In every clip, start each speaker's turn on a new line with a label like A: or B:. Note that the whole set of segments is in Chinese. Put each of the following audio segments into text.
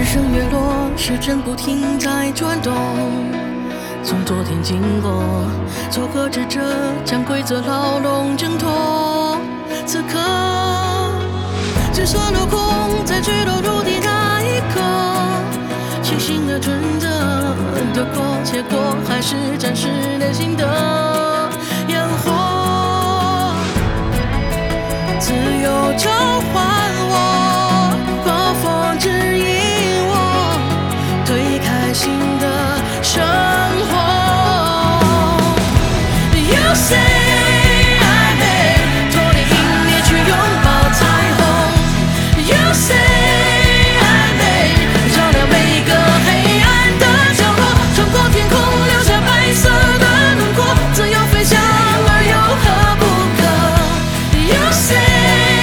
A: 日升月落，时针不停在转动。从昨天经过，做个智者，将规则牢笼挣脱。此刻，就算落空，在坠落陆地那一刻，清醒的准则，得过且过，还是暂时内心的烟火。自由召唤我，暴风指引我，推开新的生活。You say I may 脱离阴夜去拥抱彩虹。You say I may 照亮每个黑暗的角落，穿过天空留下白色的轮廓，自由飞翔而又何不可。You say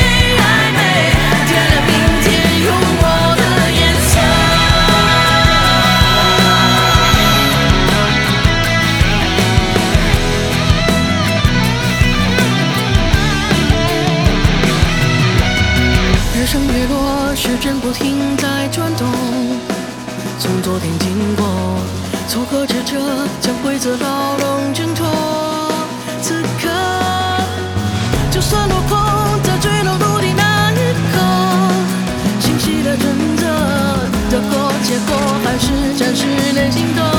A: 日升月落，时针不停在转动。从昨天经过，错个智者，将规则牢笼挣脱。此刻，就算落空，在坠落陆地那一刻，清晰的准则，得过且过，还是暂时内心的。